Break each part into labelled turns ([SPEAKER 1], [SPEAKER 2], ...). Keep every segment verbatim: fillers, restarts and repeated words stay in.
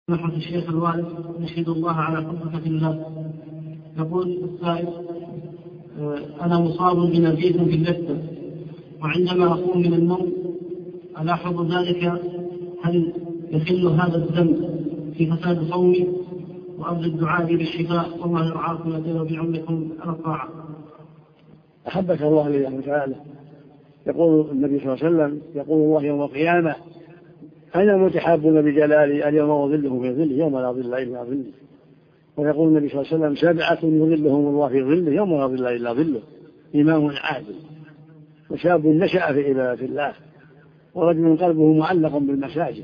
[SPEAKER 1] سماحة الشيخ الوالد، نشهد الله على حقيقة الله. يقول السائل: أنا مصاب بنزيف في اللثة، وعندما أقوم من النوم ألاحظ ذلك، هل يخل هذا الذنب في فساد صومي؟ وأرجو الدعاء بالشفاء، والله يرعاكم ويطيل بعمركم على الطاعة.
[SPEAKER 2] أحبك الله لله تعالى. يقول النبي صلى الله عليه وسلم: يقول الله يوم القيامة: أنا متحابون بجلالي اليوم وظله في ظله يوم لا ظل إلا ظله. ويقول النبي صلى الله عليه وسلم: سبعة يظلهم الله في ظله يوم لا ظل إلا ظله: إمام عادل، وشاب نشأ في عبادة الله، ورجل قلبه معلق بالمساجد،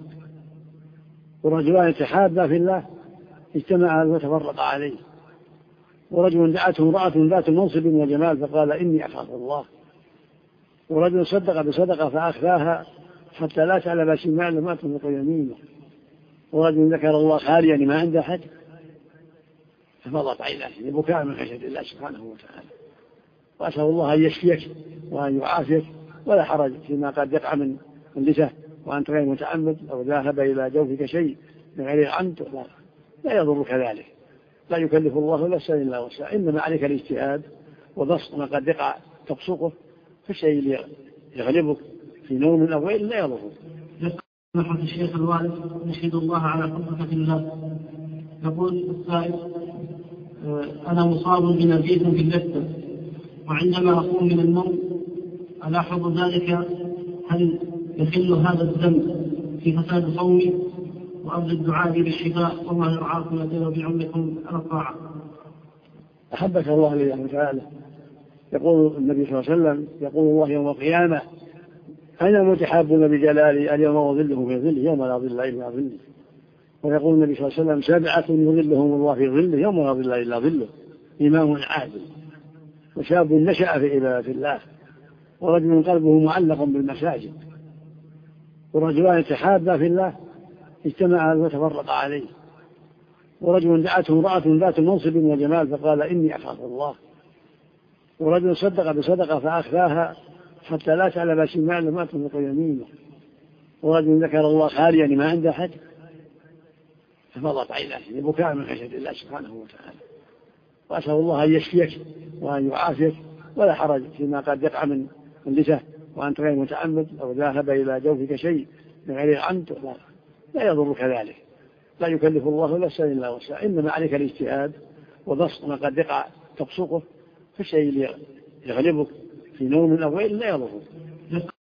[SPEAKER 2] ورجلان تحابا في الله اجتمعا وتفرقا عليه، ورجل دعته امرأة ذات منصب وجمال فقال: إني أخاف الله، ورجل صدق بصدقة فأخفاها حتى لا تعلم شماله ما تنفق يمينه، ورجل ذكر الله خاليا ما عنده أحد ففضت عيناه ببكاء من خشية الله سبحانه وتعالى. وأسأل الله أن يشفيك وأن يعافيك، ولا حرج فيما قد يقع من اللثة وأنت غير متعمد، أو ذهب إلى جوفك شيء من غير عمد لا يضرك ذلك، لا يكلف الله نفسا إلا وسعها، إنما عليك الاجتهاد وبسط ما قد يقع تبصقه في الشيء اللي يغلبك في نوم أو غير لا يضرك.
[SPEAKER 1] سماحة الشيخ الوالد، نشهد الله على حقيقة الله. يقول السائل: أنا مصاب بنزيف في اللثة، وعندما أقوم من النوم ألاحظ ذلك، هل يخل هذا الذنب في فساد صومي؟ وأرجو الدعاء بالشفاء، والله يرعاكم ويطيل بعمركم على الطاعة.
[SPEAKER 2] أحبك الله لله تعالى. يقول النبي صلى الله عليه وسلم: يقول الله يوم القيامة: أنا متحابون بجلالي اليوم وظله في ظله يوم لا ظل إلا ظله. ويقول النبي صلى الله عليه وسلم: سبعة يظلهم الله في ظله يوم لا ظل إلا ظله: إمام عادل، وشاب نشأ في عبادة الله، ورجل قلبه معلق بالمساجد، ورجلان تحابا في الله اجتمعا وتفرقا عليه، ورجل دعته امرأة ذات منصب وجمال فقال: إني أخاف الله، ورجل صدق بصدقة فأخفاها حتى لا تعلم شماله ما تنفق يمينه، ورجل ذكر الله خاليا ما عنده أحد ففضت عيناه ببكاء من خشية الله سبحانه وتعالى. وأسأل الله أن يشفيك وأن يعافيك، ولا حرج فيما قد يقع من اللثة وأنت غير متعمد، أو ذهب إلى جوفك شيء من غير عمد لا يضرك ذلك، لا يكلف الله نفسا إلا وسعها، إنما عليك الاجتهاد وبسط ما قد يقع تبصقه في الشيء اللي يغلبك في نوم أو غير لا يضرك.